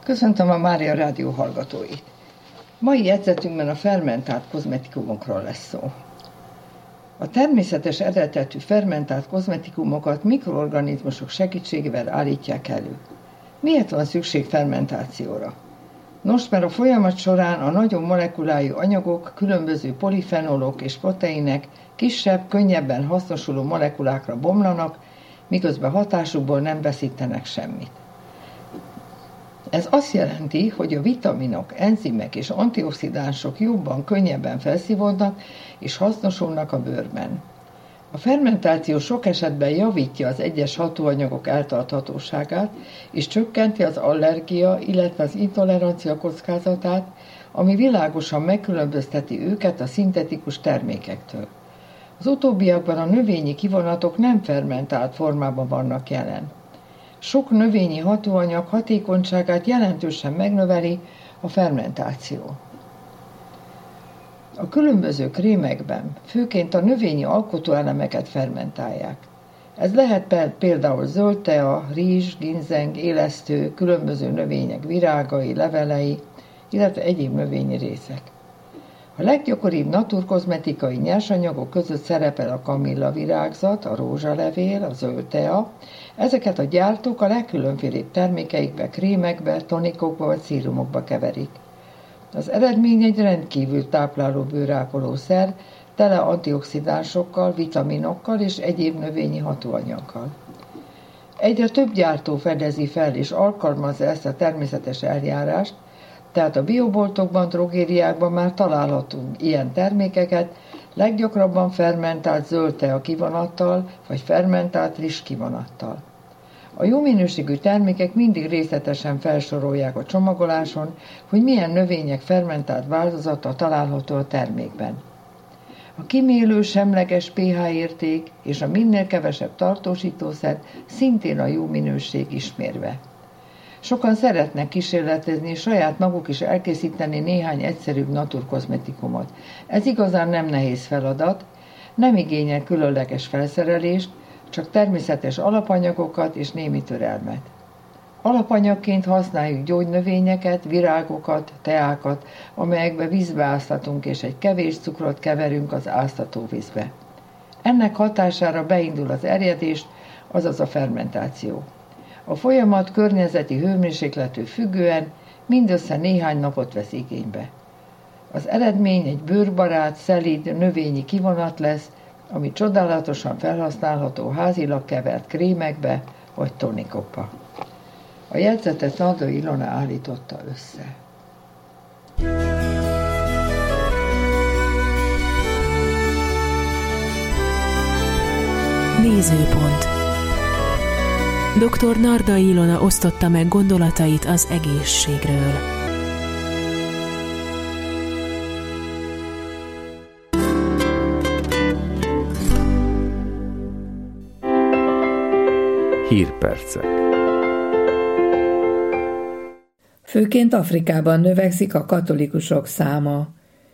Köszöntöm a Mária Rádió hallgatóit! Mai jegyzetünkben a fermentált kozmetikumokról lesz szó. A természetes eredetű fermentált kozmetikumokat mikroorganizmusok segítségével állítják elő. Miért van szükség fermentációra? Nos, mert a folyamat során a nagyobb molekulájú anyagok, különböző polifenolok és proteinek kisebb, könnyebben hasznosuló molekulákra bomlanak, miközben hatásukból nem veszítenek semmit. Ez azt jelenti, hogy a vitaminok, enzimek és antioxidánsok jobban, könnyebben felszívódnak és hasznosulnak a bőrben. A fermentáció sok esetben javítja az egyes hatóanyagok eltarthatóságát, és csökkenti az allergia, illetve az intolerancia kockázatát, ami világosan megkülönbözteti őket a szintetikus termékektől. Az utóbbiakban a növényi kivonatok nem fermentált formában vannak jelen. Sok növényi hatóanyag hatékonyságát jelentősen megnöveli a fermentáció. A különböző krémekben főként a növényi alkotóelemeket fermentálják. Ez lehet például zöld tea, rizs, ginzeng, élesztő, különböző növények virágai, levelei, illetve egyéb növényi részek. A leggyakoribb naturkozmetikai nyersanyagok között szerepel a kamilla virágzat, a rózsalevél, a zöld tea. Ezeket a gyártók a legkülönfélébb termékeikbe, krémekbe, tonikokba vagy szírumokba keverik. Az eredmény egy rendkívül tápláló bőrápolószer, tele antioxidánsokkal, vitaminokkal és egyéb növényi hatóanyaggal. Egyre több gyártó fedezi fel és alkalmazza ezt a természetes eljárást, tehát a bioboltokban, drogériákban már találhatunk ilyen termékeket, leggyakrabban fermentált zöld tea kivonattal, vagy fermentált rizs kivonattal. A jó minőségű termékek mindig részletesen felsorolják a csomagoláson, hogy milyen növények fermentált változata található a termékben. A kimélő, semleges pH érték és a minél kevesebb tartósítószer szintén a jó minőség ismérve. Sokan szeretnek kísérletezni, és saját maguk is elkészíteni néhány egyszerűbb naturkozmetikumot. Ez igazán nem nehéz feladat, nem igényel különleges felszerelést, csak természetes alapanyagokat és némi türelmet. Alapanyagként használjuk gyógynövényeket, virágokat, teákat, amelyekbe vízbe áztatunk, és egy kevés cukrot keverünk az áztatóvízbe. Ennek hatására beindul az erjedés, azaz a fermentáció. A folyamat környezeti hőmérséklettől függően mindössze néhány napot vesz igénybe. Az eredmény egy bőrbarát, szelíd, növényi kivonat lesz, ami csodálatosan felhasználható házilag kevert krémekbe vagy tonikokba. A jegyzetet Nardai Ilona állította össze. Nézőpont. Dr. Nardai Ilona osztotta meg gondolatait az egészségről. Hírpercek. Főként Afrikában növekszik a katolikusok száma.